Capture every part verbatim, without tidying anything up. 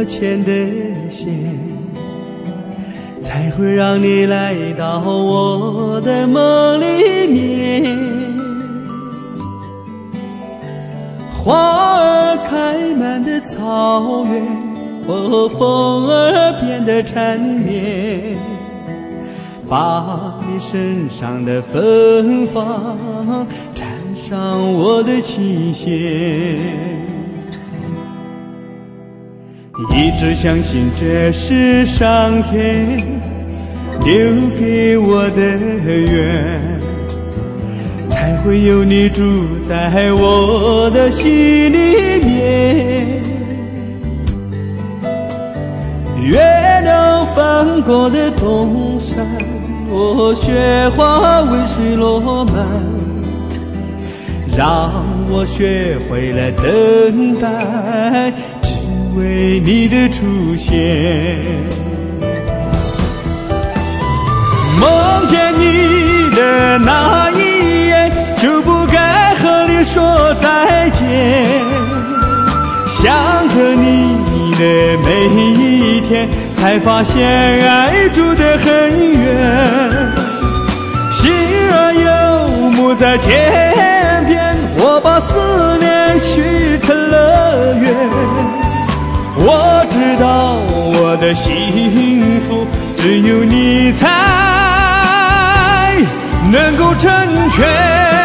牵的线，才会让你来到我的梦里面。花儿开满的草原，哦，风儿变得缠绵，把你身上的芬芳沾上我的琴弦。一直相信这是上天留给我的缘，才会有你住在我的心里面。月亮翻过的东山，哦，雪花为水落满，让我学会了等待，只为你的出现。梦见你的那一夜，就不该和你说再见，想着你的每一天，才发现爱住得很远。星儿游牧在天边，我把思念许成了愿。我知道我的幸福只有你才能够成全。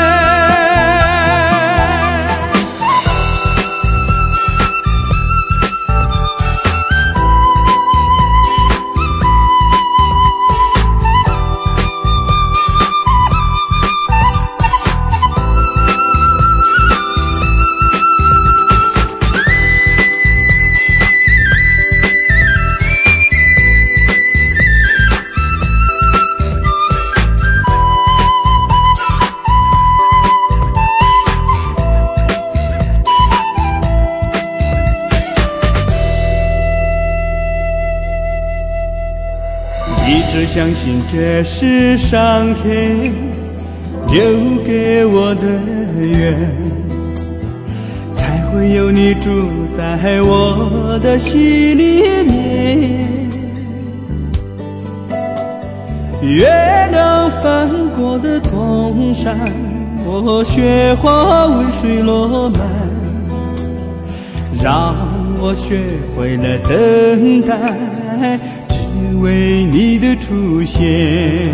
一直相信这是上天留给我的缘，才会有你住在我的心里面。月亮翻过的东山，我雪花为水落满，让我学会了等待，只为你的出现。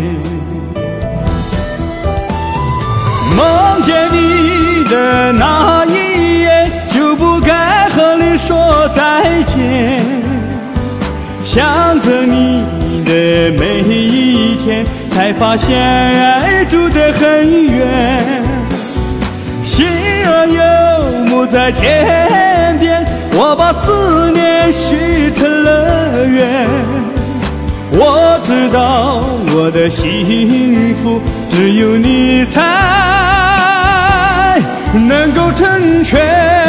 梦见你的那一夜，就不该和你说再见，想着你的每一天，才发现爱住得很远。星儿游牧在天边，我把思念许成了愿。我知道我的幸福只有你才能够成全。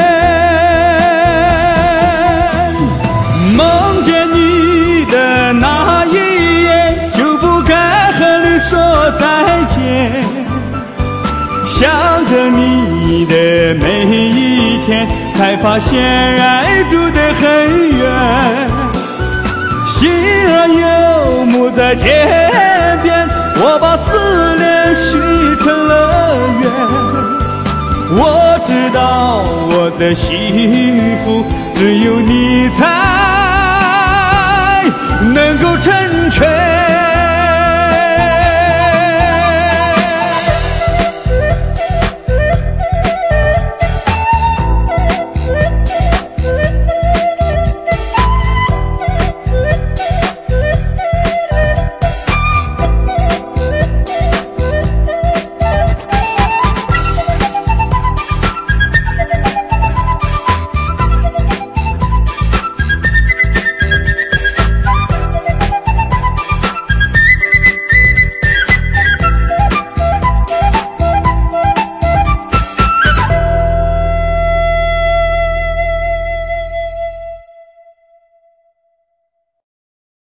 梦见你的那一夜，就不该和你说再见，想着你的每一天，才发现爱住得很远。星儿游牧在天边，我把思念许成了愿。我知道我的幸福只有你才